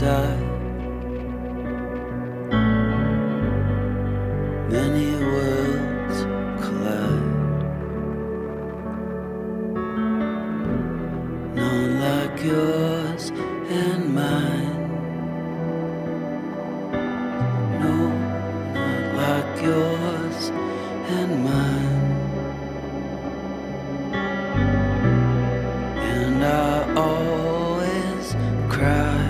die. Many worlds collide. None like yours and mine. No, not like yours and mine. And I always cry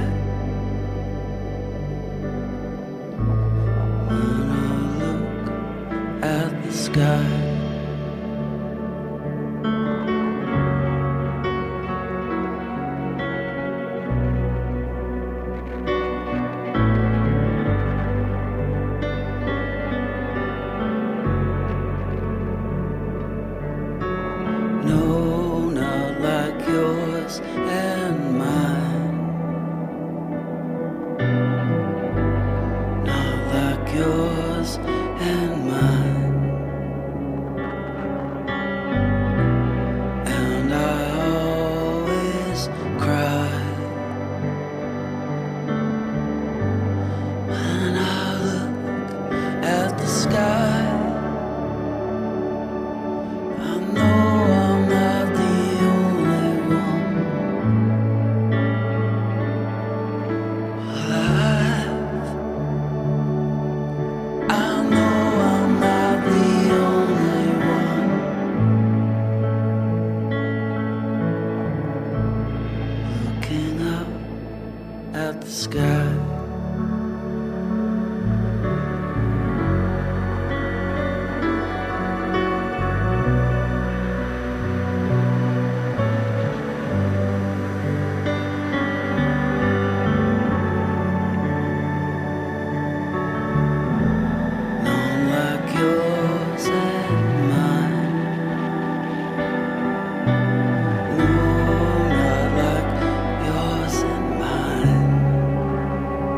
when I look at the sky. No, not like yours and mine. Not like yours and mine. And I always cry when I look at the sky. I know I'm not the only one alive. I know I'm not the only one looking up at the sky. None like yours and mine. No, not like yours and mine.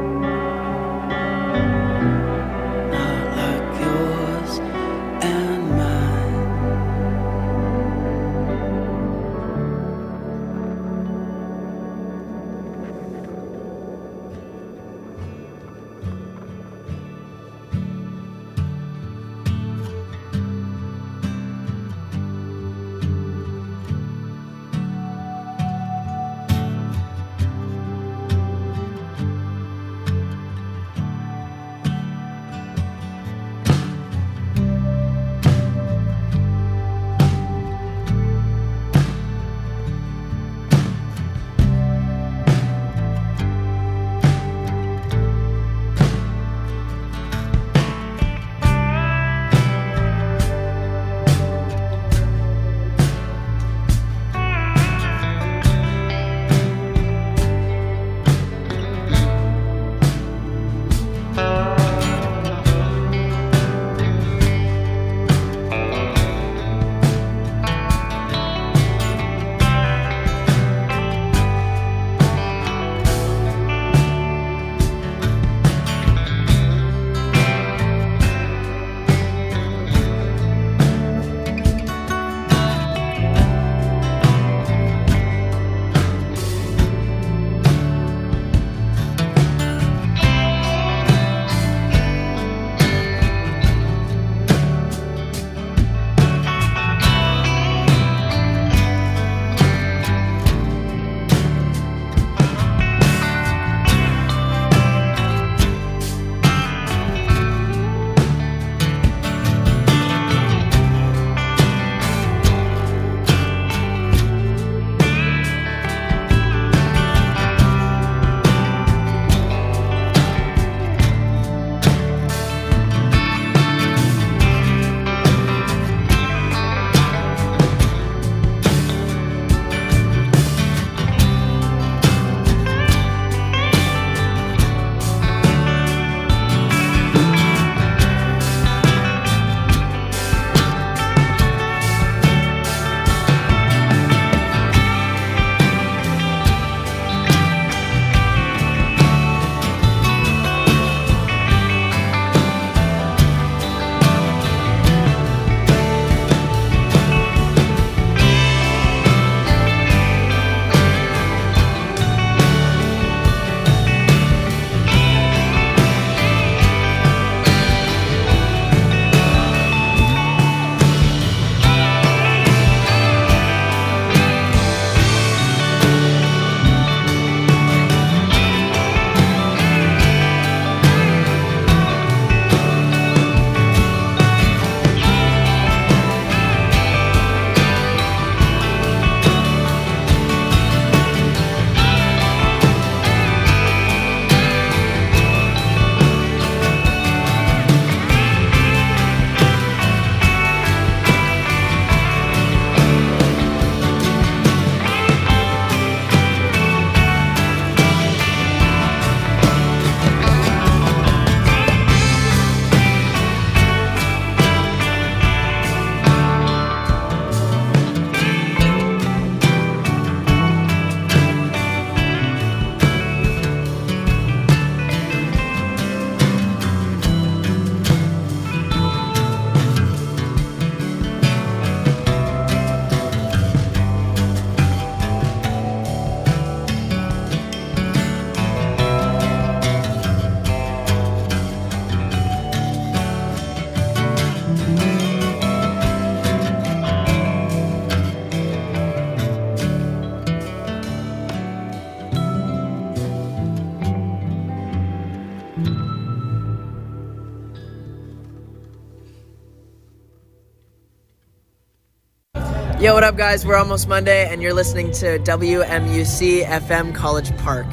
Yo, what up, guys? We're almost Monday, and you're listening to WMUC FM College Park.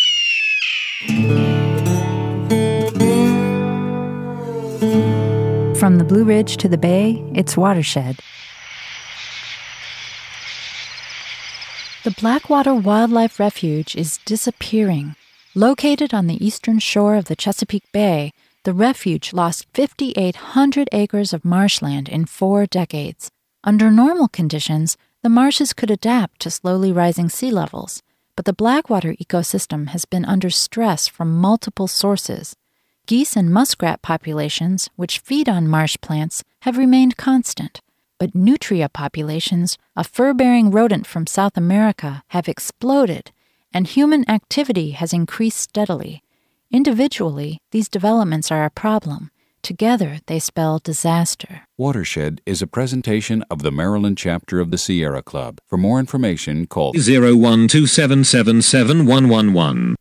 From the Blue Ridge to the Bay, it's Watershed. The Blackwater Wildlife Refuge is disappearing. Located on the eastern shore of the Chesapeake Bay, the refuge lost 5,800 acres of marshland in 4 decades. Under normal conditions, the marshes could adapt to slowly rising sea levels, but the Blackwater ecosystem has been under stress from multiple sources. Geese and muskrat populations, which feed on marsh plants, have remained constant, but nutria populations, a fur-bearing rodent from South America, have exploded, and human activity has increased steadily. Individually, these developments are a problem. Together, they spell disaster. Watershed is a presentation of the Maryland chapter of the Sierra Club. For more information, call 012777111.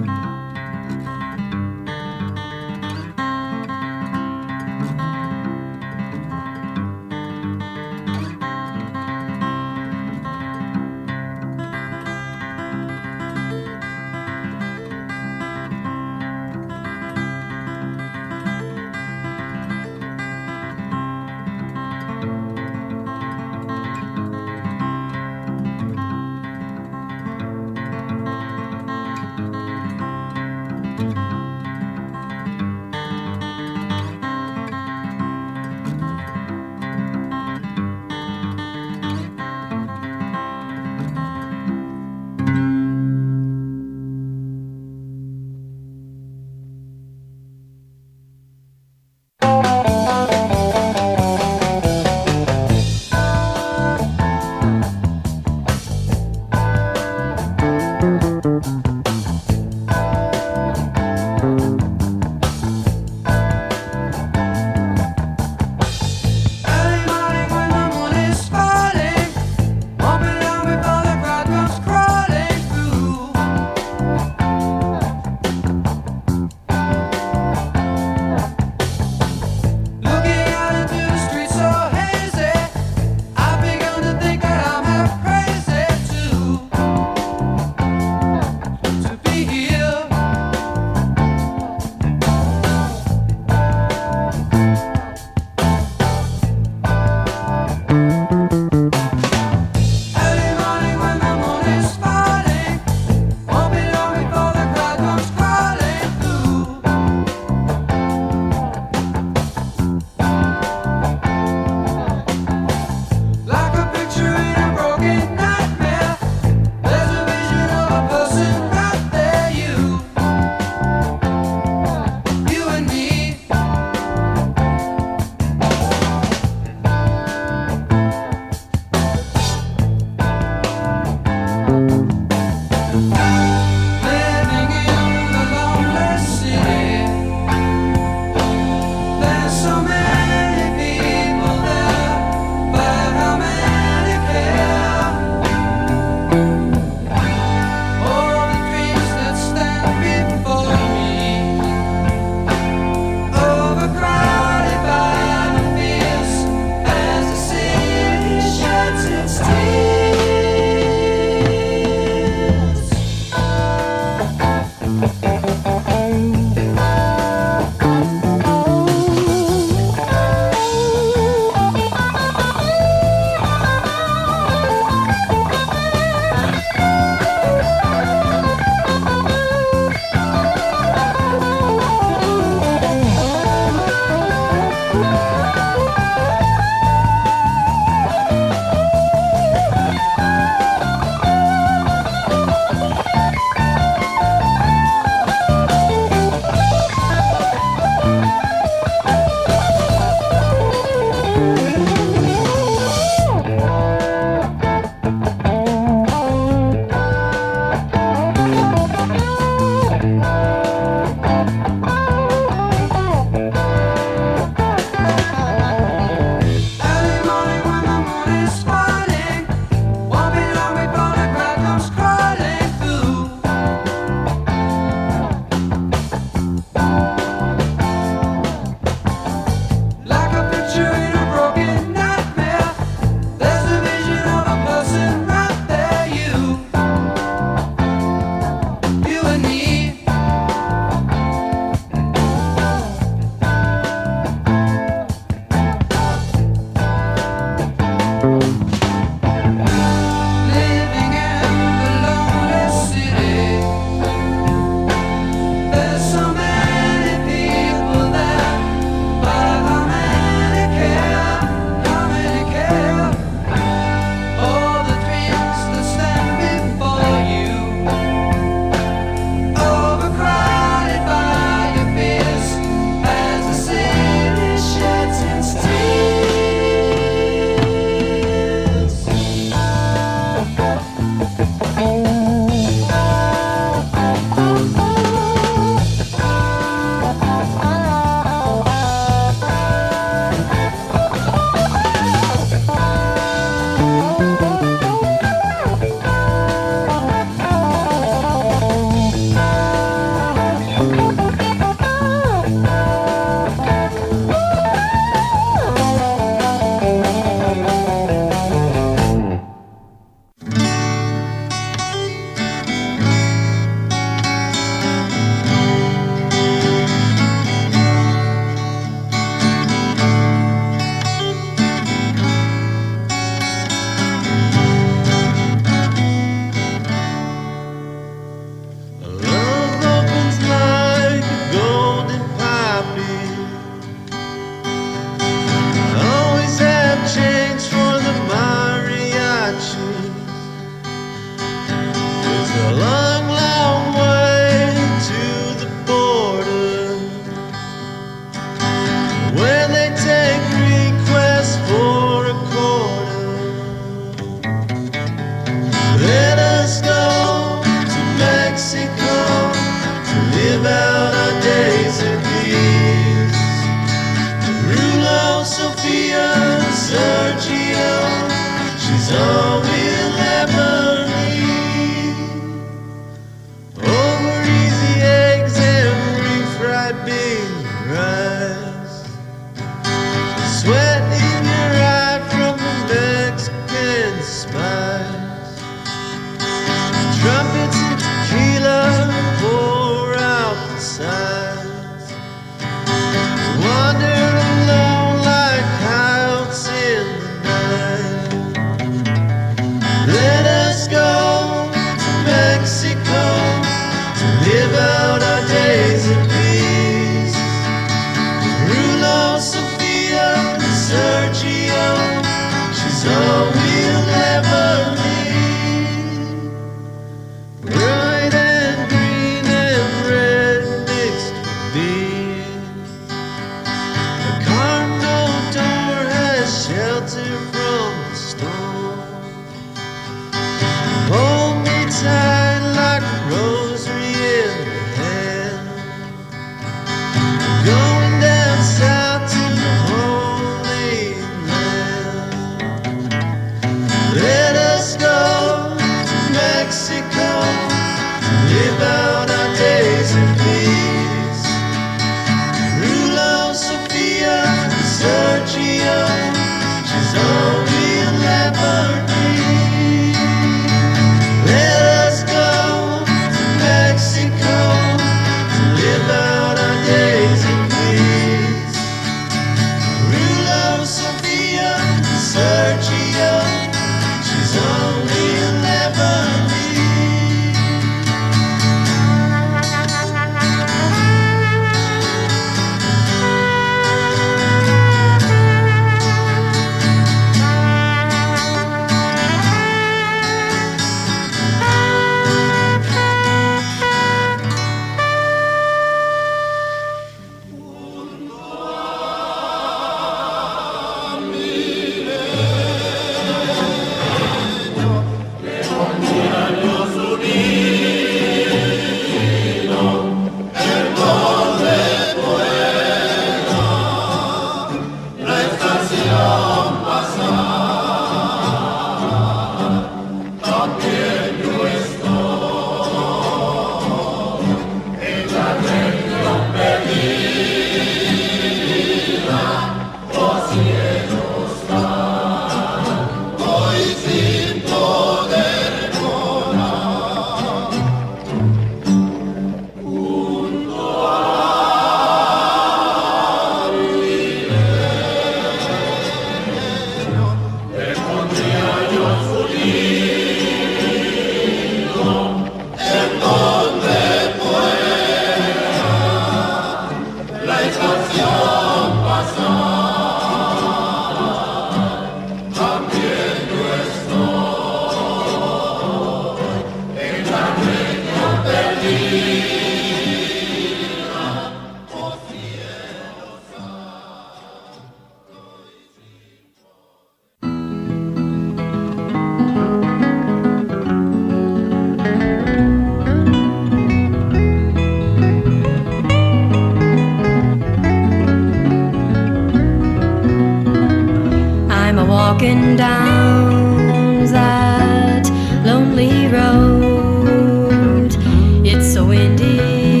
down that lonely road. It's so windy,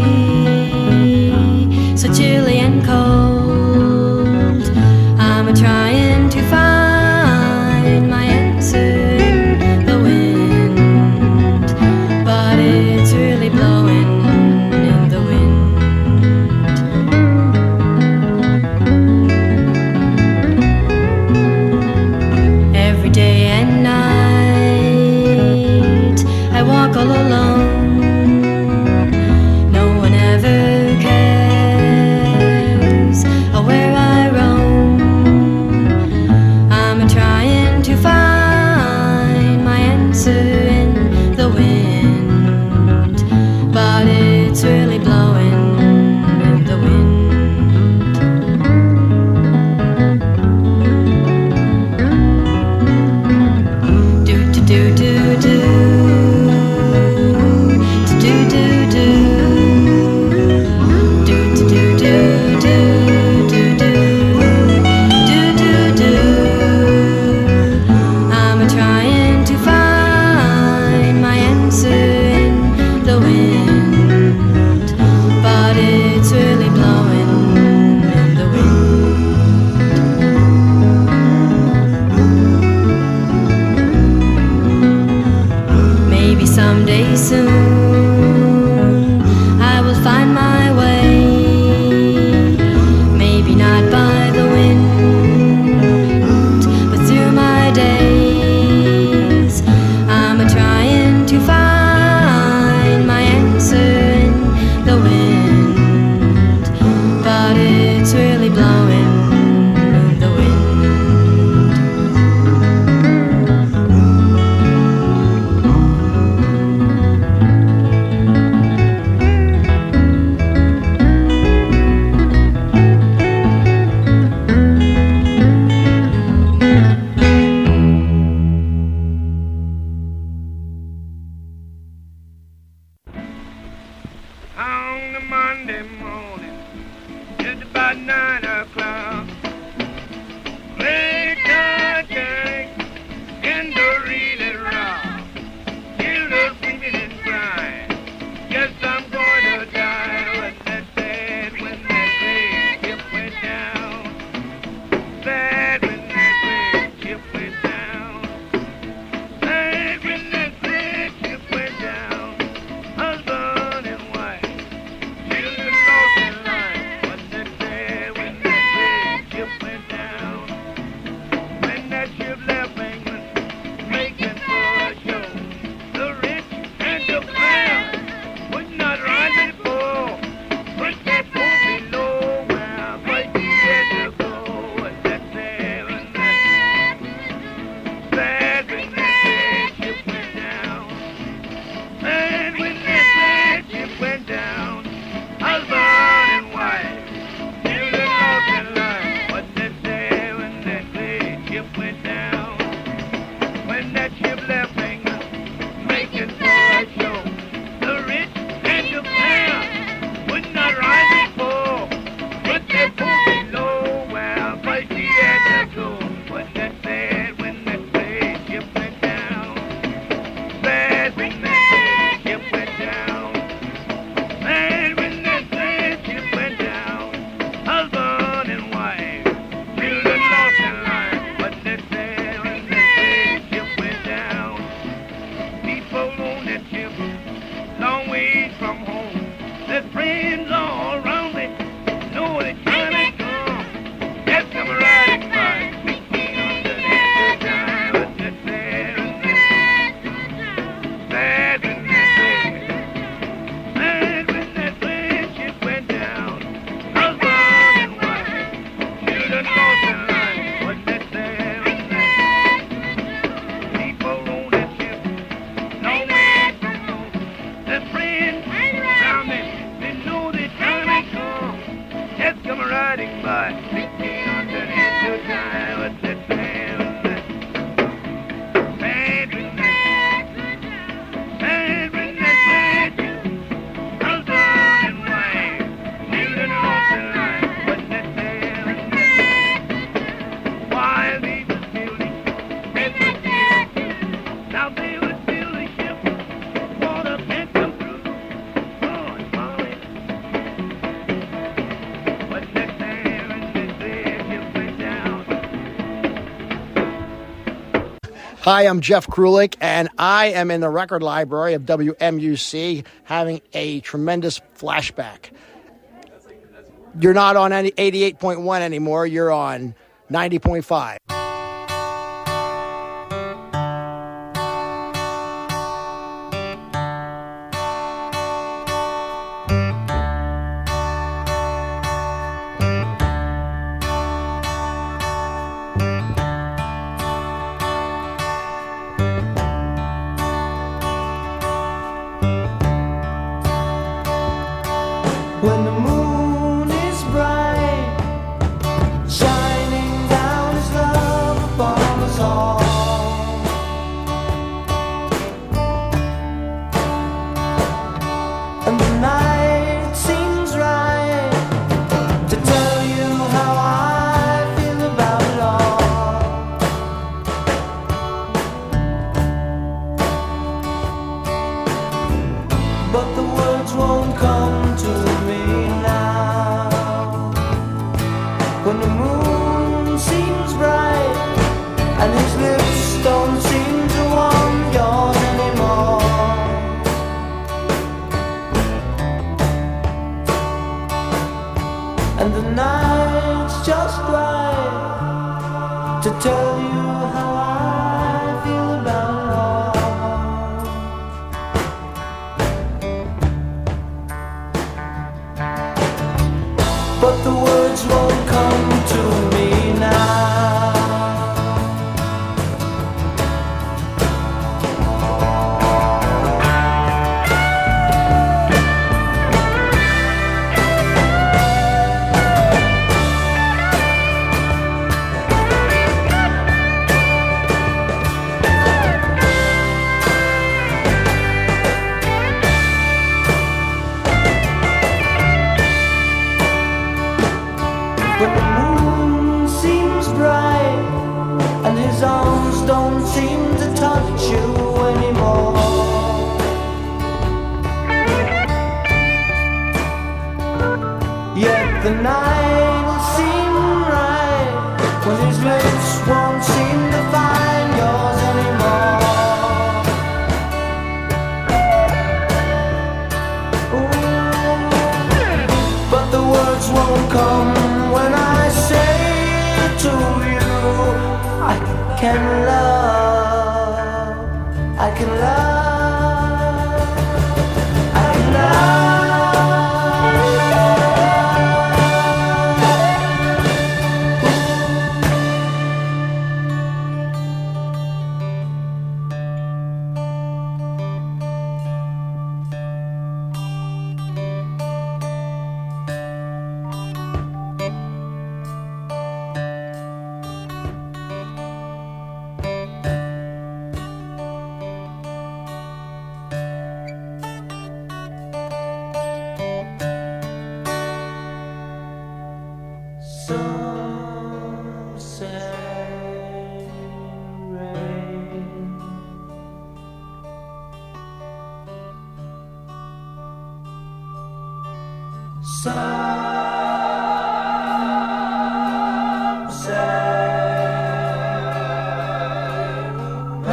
so chilly and cold. I'm trying to find my answer in the wind, but it's really blowing in the wind. Every day and night I walk all alone. No one ever cares where I roam. I'm trying to find my answer in the wind, but it's really blowing in the wind. Do do do do do do do do do do do do do do do do. I'm trying to find my answer in the wind, but it's really blowing in the wind. Maybe someday soon I will find my way. Maybe not by the wind, but through my days. I'm trying to find my answer in the wind, but it's really blowing in the wind. On the Monday morning, just about 9 o'clock, late cake in the really rock, children screaming and crying, guess I'm going to die. Wasn't that sad when that great ship went down? Sad when that great ship went down. Sad when that great ship went down. Husband and wife, children lost their life. Wasn't that sad when that great Hi, I'm Jeff Krulik, and I am in the record library of WMUC having a tremendous flashback. You're not on 88.1 anymore, you're on 90.5. When the moon is bright, shining down His love upon us all, and the night seems right to tell you how I feel about it all. But the words won't come to me now. When the moon seems bright and His lips don't seem to want yours anymore, and the night's just right to tell you how I feel about it all. But the words won't come to me now. When the moon seems bright and His arms don't seem to touch you anymore, yet the night will seem right when His lips won't seem to find yours anymore. Ooh, but the words won't come when I say to you, I can love, I can love, I can love. Some say rain, some say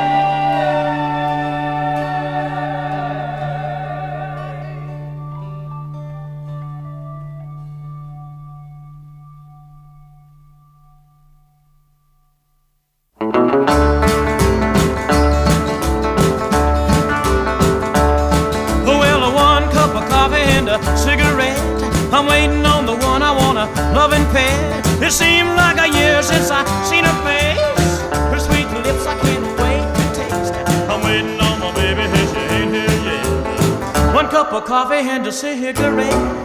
Well, one cup of coffee and a cigarette. I'm waiting on the one I wanna love and pet. It seems like a year since I seen her face. Her sweet lips I can't wait to taste. I'm waiting on my baby and she ain't here yet. One cup of coffee and a cigarette.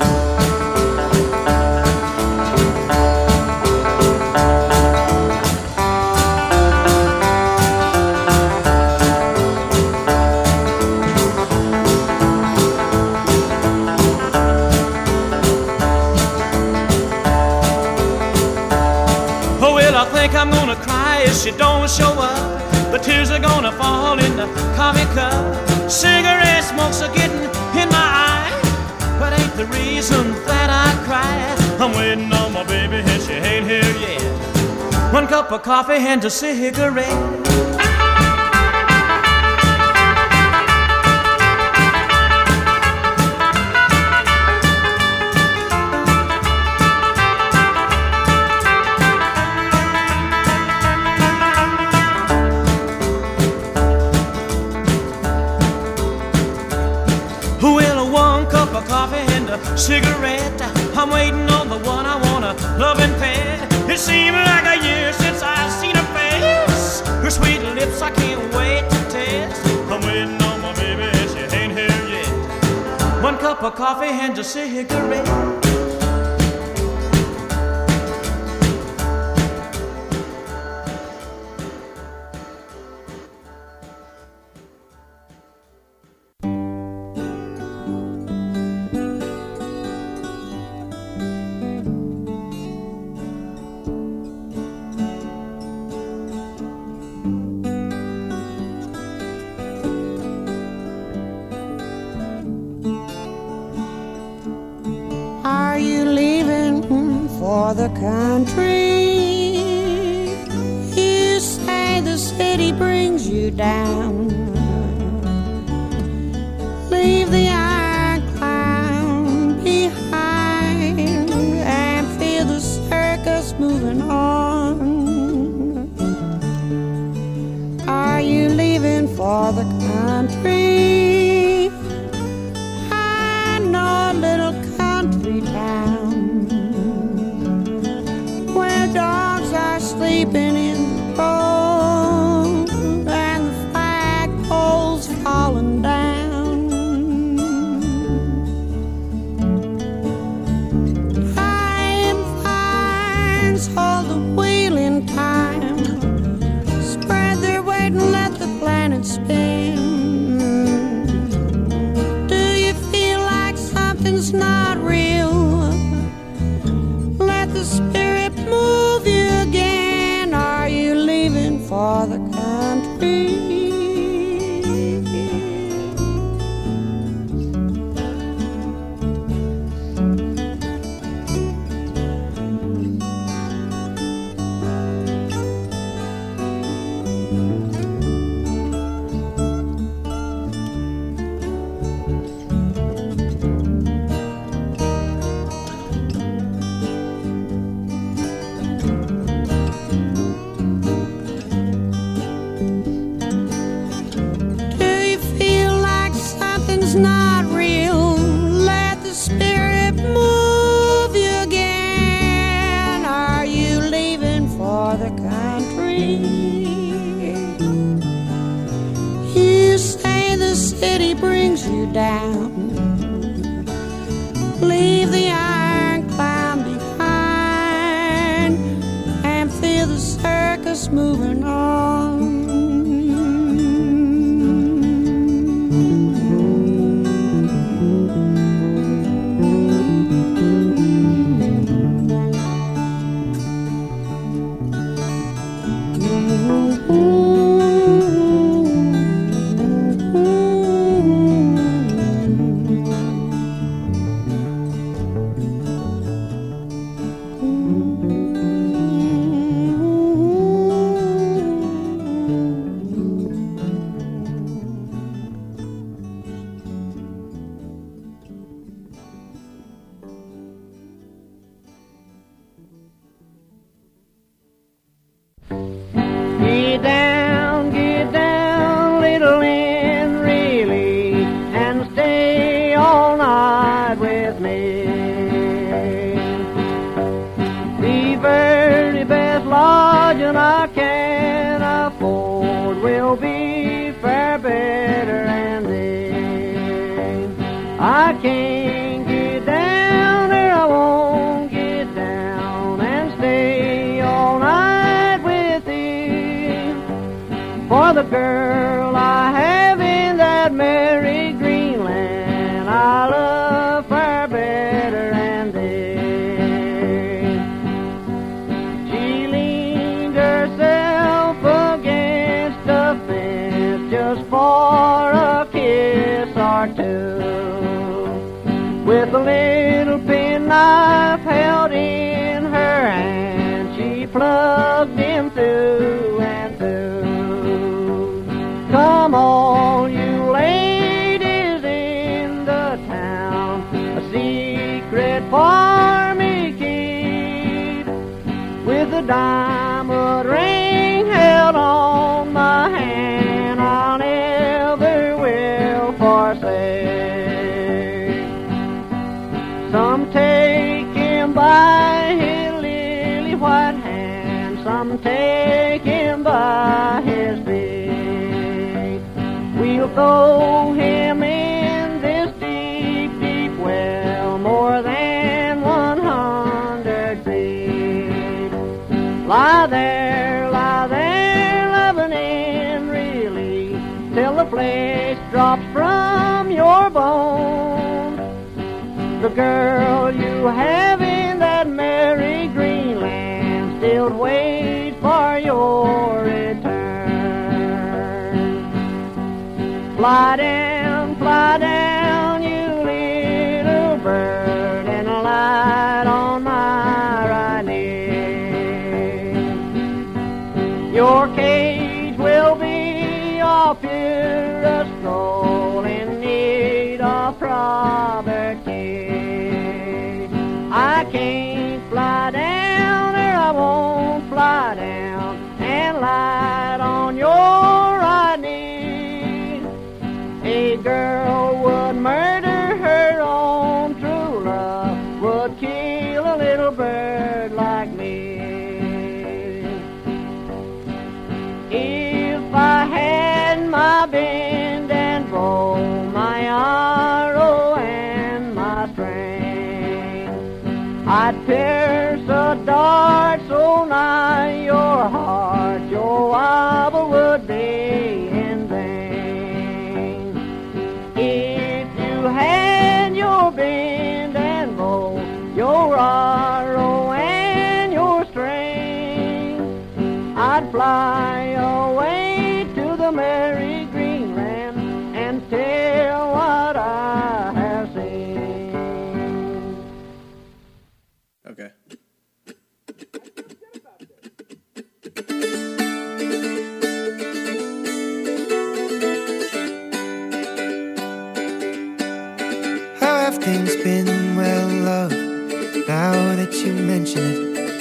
I think I'm gonna cry if she don't show up. The tears are gonna fall in the coffee cup. Cigarette smoke's a getting in my eye, but ain't the reason that I cry. I'm waiting on my baby and she ain't here yet. 1 cup of coffee and a cigarette. Well, 1 cup of coffee and a cigarette. I'm waiting on the one I wanna love and pet. It seemed like a year since I've seen her face. Her sweet lips I can't wait to taste. I'm waiting on my baby and she ain't here yet. 1 cup of coffee and a cigarette. Are you leaving for the country? You say the city brings you down. Leave the iron clown behind and feel the circus moving on. Are you leaving for the country? I know a little country town where dogs are sleeping in the road and the flagpole's falling down. Time fines hold the wheel in time. Spread their weight and let the planet spin. Do you feel like something's not real? Let the spirit move you again. Are you leaving for the country? Not real. Let the spirit move you again. Are you leaving for the country? You say the city brings you down. Leave the iron clown behind and feel the circus moving on. Get down, little Lynn, really, and stay all night with me. The very best lodging I can afford will be far better than this. I can't get down there, I won't get down and stay all night with you. For the girl I have in that merry Greenland, I love far better than this. She leaned herself against a fence just for a kiss or two, with a little penknife held in her hand. She plugged in for me keep, with a diamond ring held on my hand, I never will forsake. Some take him by his lily white hand, some take him by his feet. We'll throw him in this deep, deep well, more than 100 feet. Lie there, loving in really, till the flesh drops from your bones. The girl you have in that merry Greenland still waits for your return. Fly down, you little bird, and alight on my right knee. Your cage will be of purest gold, in need of proper care. I can't fly down, or I won't fly down, and light on your right knee. A girl would murder her own true love, would kill a little bird like me. If I had my bend and bow, my arrow and my string, I'd pierce a dart so nigh your heart, your wobble would be in vain. If you had your bend and bow, your arrow and your string, I'd fly away to the merry Greenland and tell what I have seen. Okay. How have things been, well, love, now that you mention it?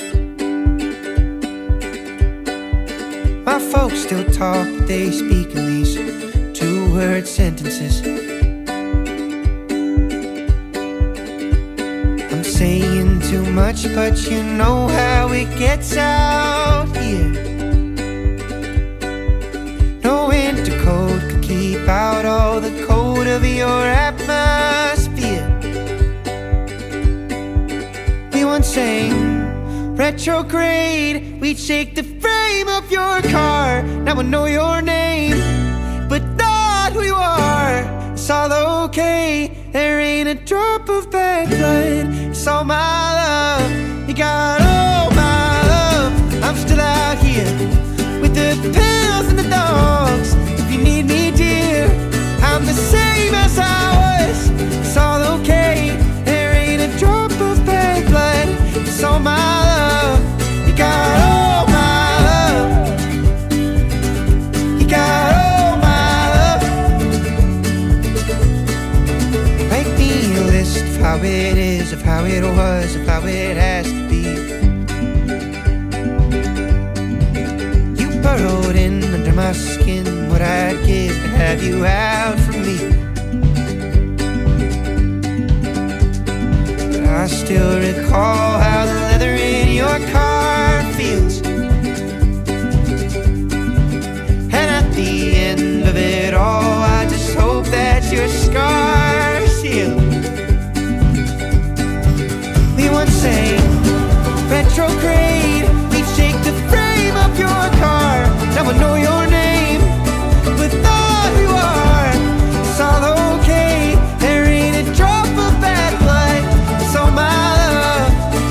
My folks still talk, but they speak in these two-word sentences. I'm saying too much, but you know how it gets out here. No winter cold could keep out all the cold of your atmosphere. We once sang retrograde, we'd shake the frame of your car. Now I know your name, but not who you are. It's all okay, there ain't a drop of bad blood. It's all my love, you got all my love. I'm still out here with the pills and the dogs. If you need me, dear, I'm the same as I was. It's all okay, there ain't a drop of bad blood. It's all my love, you got all my love. You got all my love. Write me a list of how it is, of how it was, of how it has to be. You burrowed in under my skin, what I'd give to have you out from me. But I still recall how the leather in your car feels. And at the end of it all, I just hope that your scars heal. We once sang retrograde, we'd shake the frame of your car. Now I know your name, but not who you are. It's all okay, there ain't a drop of bad blood. It's all my love,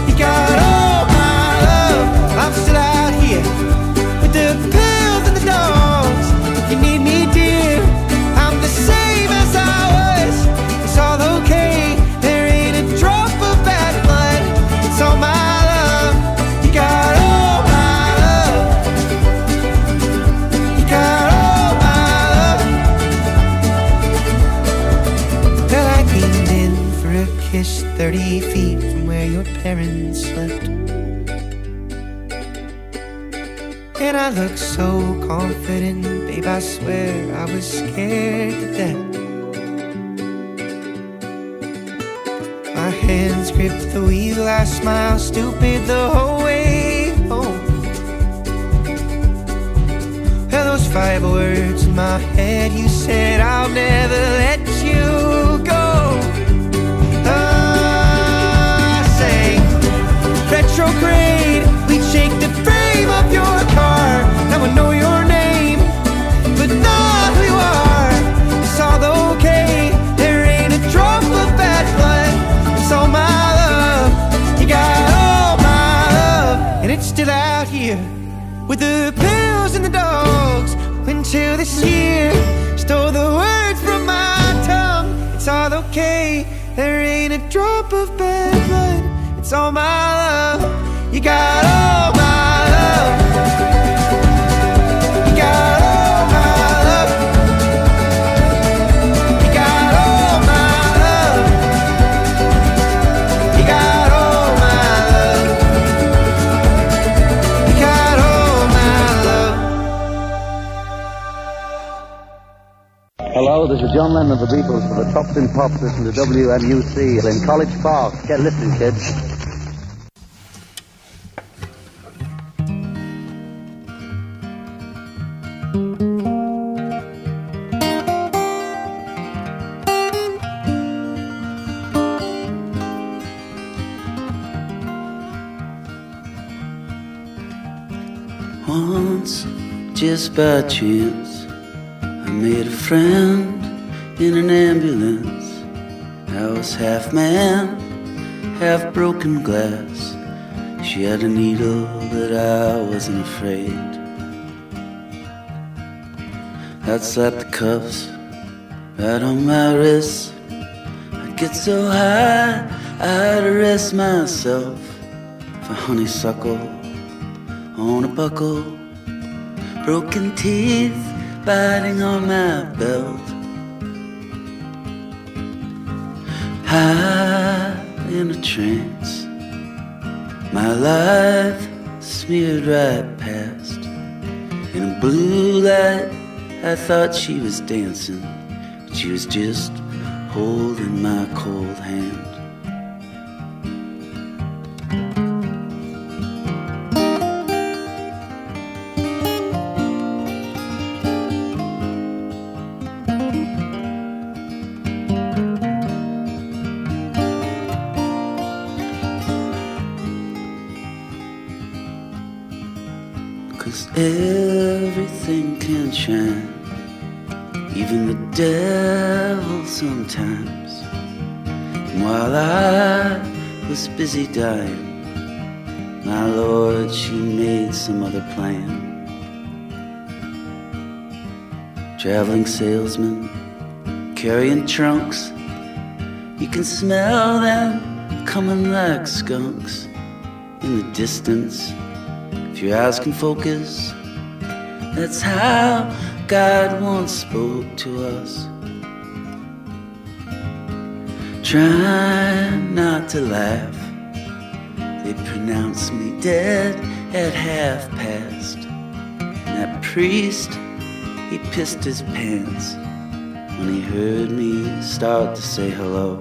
kiss 30 feet from where your parents slept. And I looked so confident, babe, I swear I was scared to death. My hands gripped the wheel, I smiled stupid the whole way home. Well, those 5 words in my head, you said I'll never let you go. I sang retrograde, we'd shake the frame of your car. Now I know your name, but not who you are. It's all okay, there ain't a drop of bad blood. It's all my love, you got all my love. And it's still out here with the pills and the dogs. Until this year stole the words from my tongue. It's all okay, there ain't a drop of bad blood. It's all my love, you got all my love. You got all my love. You got all my love. You got all my love. You got all my love. Hello, this is John Lennon of the Beatles for the Tops in Pops. Listen to WMUC in College Park. Get listening, kids. Once, just by chance, I made a friend in an ambulance. I was half man, half broken glass. She had a needle, but I wasn't afraid. I'd slap the cuffs right on my wrist. I'd get so high, I'd arrest myself for honeysuckle on a buckle, broken teeth biting on my belt. High in a trance, my life smeared right past. In a blue light, I thought she was dancing, but she was just holding my cold hand. 'Cause everything can shine, even the devil sometimes. And while I was busy dying, my Lord, she made some other plan. Traveling salesman, carrying trunks, you can smell them coming like skunks in the distance. If your eyes can focus, that's how God once spoke to us. Try not to laugh, they pronounced me dead at past. And that priest, he pissed his pants when he heard me start to say hello.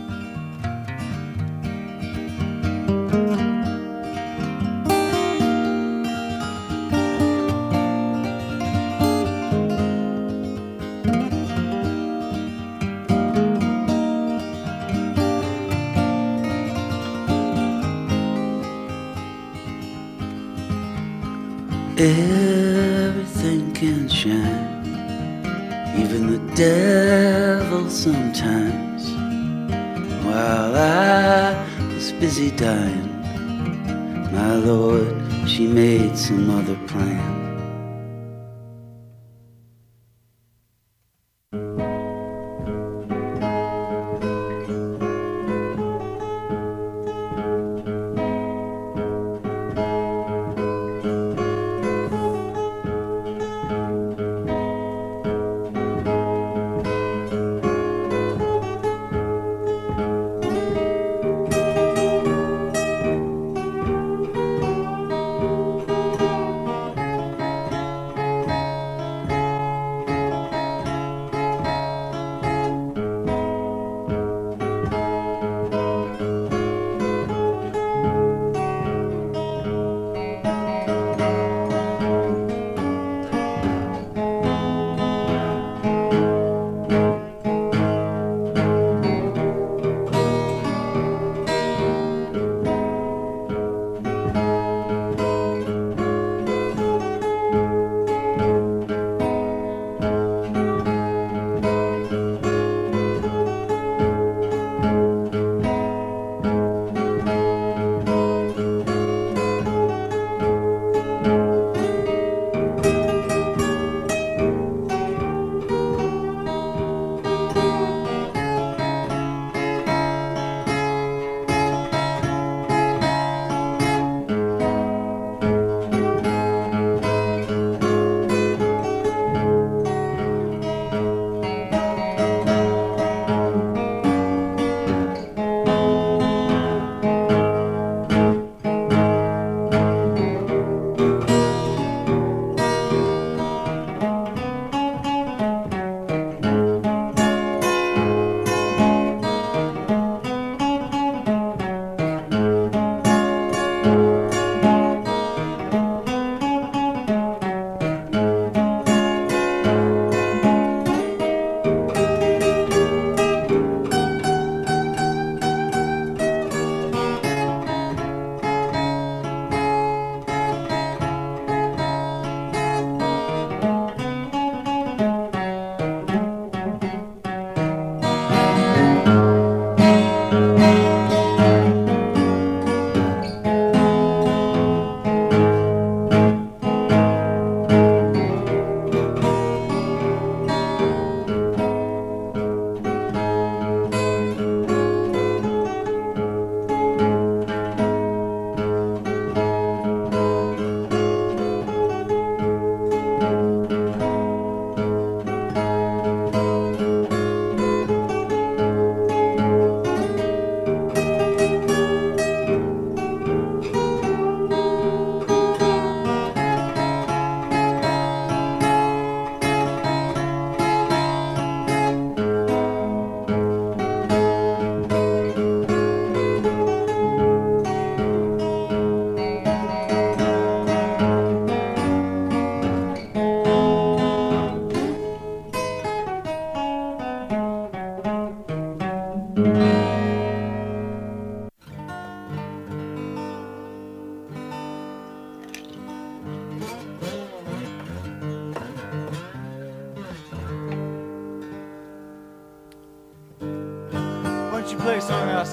Everything can shine, even the devil sometimes. While I was busy dying, my Lord, she made some other plan.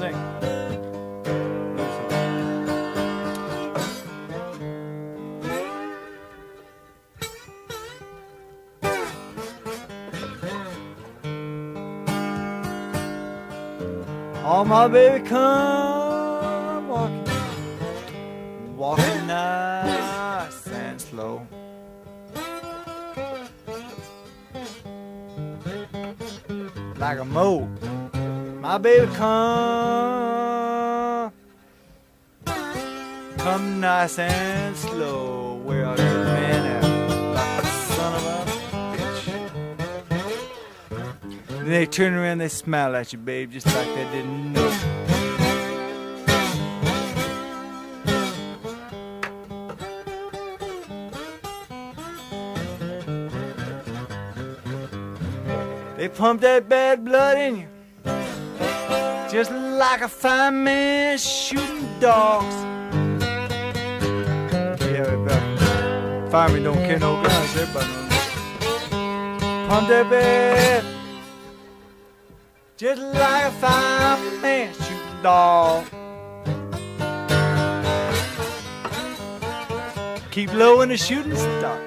sing. Oh, my baby, come walking nice and slow. Like a moe. My baby, come nice and slow. Where are you, man? Like a son of a bitch. Then they turn around, they smile at you, babe, just like they didn't know. They pump that bad blood in you, just like a fireman shooting dogs. Yeah, firemen don't carry no guns, everybody knows. Pump that bad, just like a fireman shooting dog. Keep low when the shooting starts.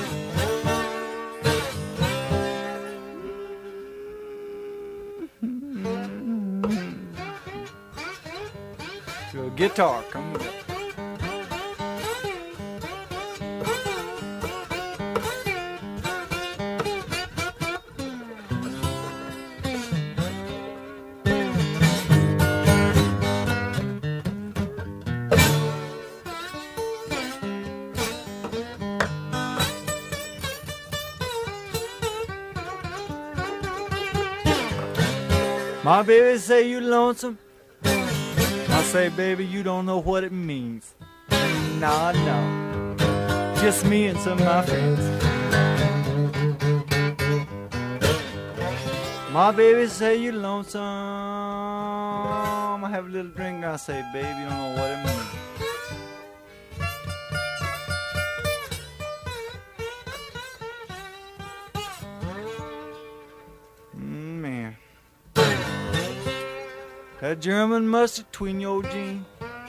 To a guitar, come with it. My baby say you lonesome. I say, baby, you don't know what it means. Nah, no. Just me and some of my friends. My baby say you lonesome. I have a little drink. I say, baby, you don't know what it means. Man. That German mustard between your jeans.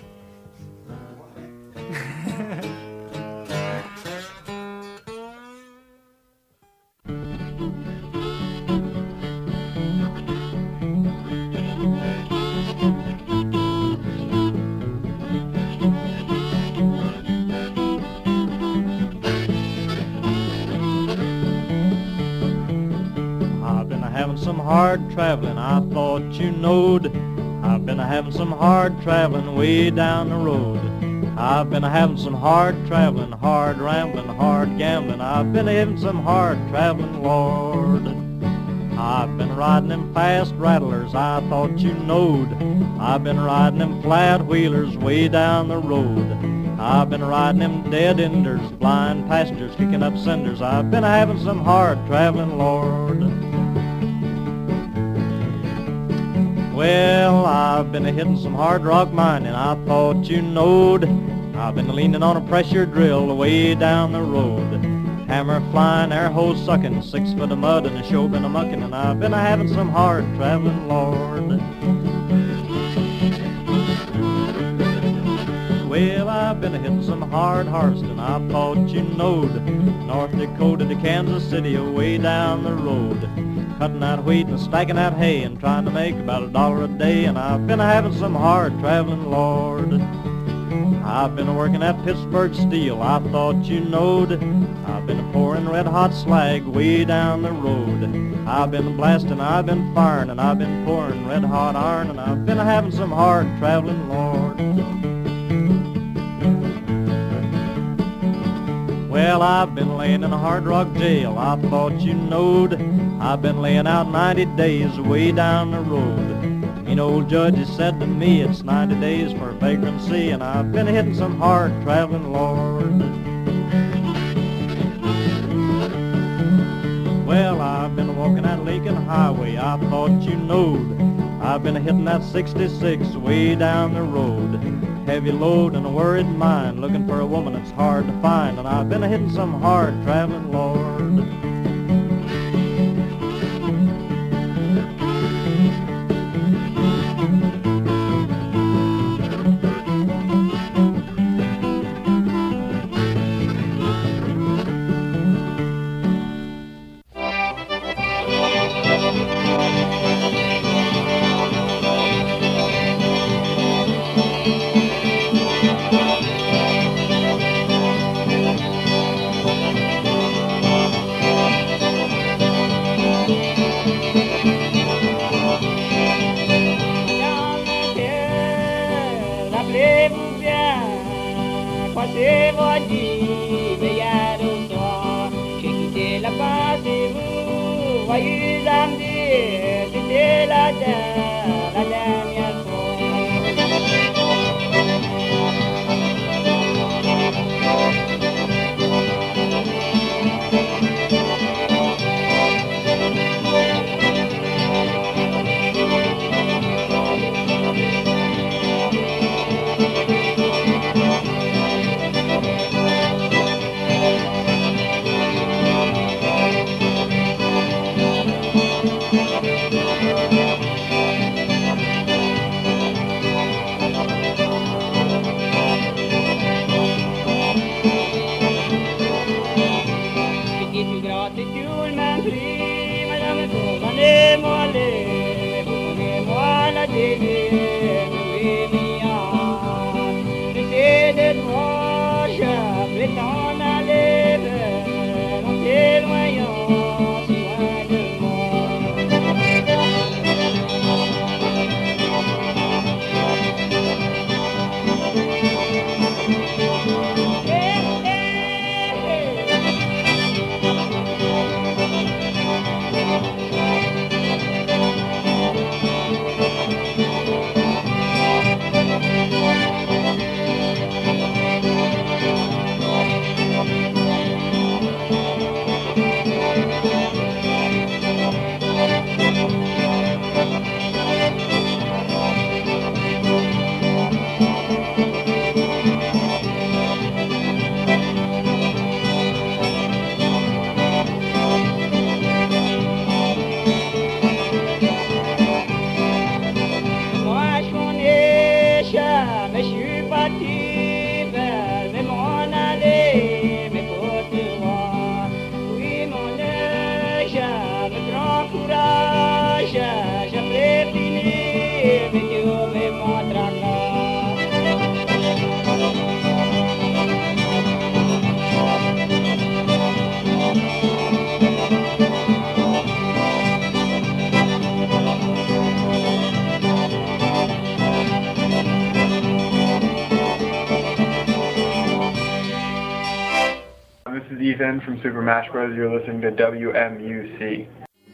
I've been having some hard traveling, I thought you knowed. I've been having some hard traveling way down the road. I've been having some hard traveling, hard rambling, hard gambling. I've been having some hard traveling, Lord. I've been riding them fast rattlers, I thought you knowed. I've been riding them flat wheelers way down the road. I've been riding them dead enders, blind passengers kicking up cinders. I've been having some hard traveling, Lord. Well, I've been hitting some hard rock mining, I thought you knowed. I've been leaning on a pressure drill way down the road. Hammer flying, air hose sucking, 6 foot of mud and a show been a mucking, and I've been having some hard traveling, Lord. Well, I've been hitting some hard harvesting, I thought you knowed. North Dakota to Kansas City, way down the road. Cutting out wheat and stacking out hay and trying to make about $1 a day, and I've been having some hard traveling, Lord. I've been working at Pittsburgh Steel, I thought you knowed. I've been pouring red hot slag way down the road. I've been blasting, I've been firing, and I've been pouring red hot iron, and I've been having some hard traveling, Lord. Well, I've been laying in a hard rock jail, I thought you knowed. I've been laying out 90 days way down the road. Mean old judge has said to me it's 90 days for vagrancy, and I've been hitting some hard traveling, Lord. Well, I've been walking that Lincoln Highway, I thought you knowed. I've been hitting that 66 way down the road. Heavy load and a worried mind, looking for a woman that's hard to find, and I've been hitting some hard traveling, Lord. c'est moi qui veillade au soir. J'ai quitté la passe et vous, voyez samedi, c'était la dernière fois. This is Ethan from Super Mash Bros. You're listening to WMUC.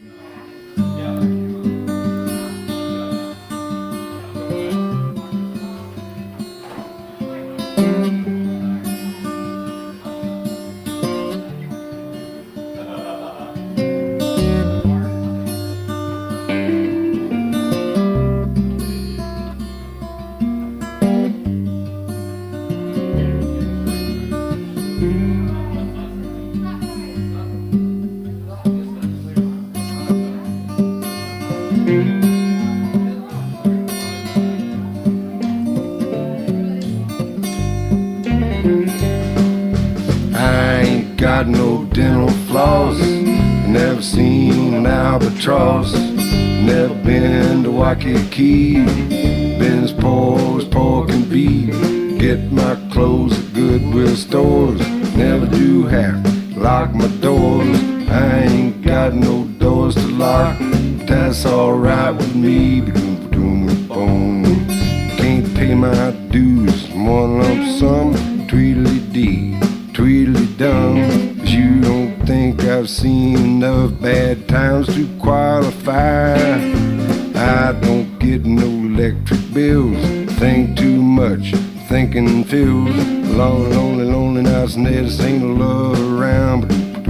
Got no dental floss, never seen an albatross, never been to Waikiki, been as poor can be. Get my clothes at Goodwill stores, never do have to lock my doors. I ain't got no doors to lock, but that's alright with me. Can't pay my dues, one lump sum, tweedly-dee. Tweedly-dum, 'cause you don't think I've seen enough bad times to qualify. I don't get no electric bills, think too much, thinking feels lonely, lonely nights, and there just ain't no love around.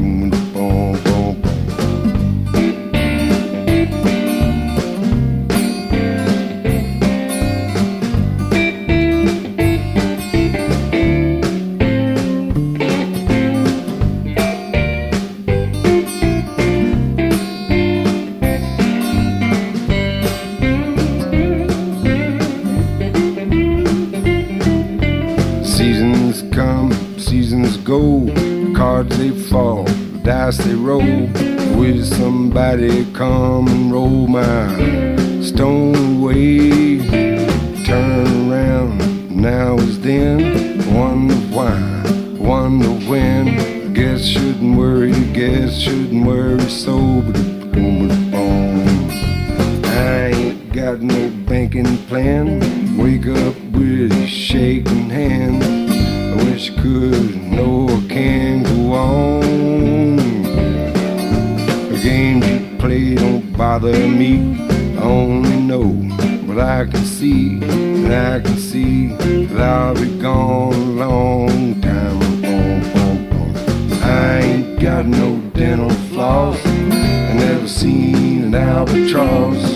Cards they fall, dice they roll. Will somebody come and roll my stone away? Turn around, now is then. Wonder why, wonder when. Guess shouldn't worry, guess shouldn't worry so. I ain't got no banking plan. Wake up with a shaking hand. wish I could, no, I can't go on. The games you play don't bother me, I only know what I can see, and I can see that I'll be gone a long time. I ain't got no dental floss, I never seen an albatross.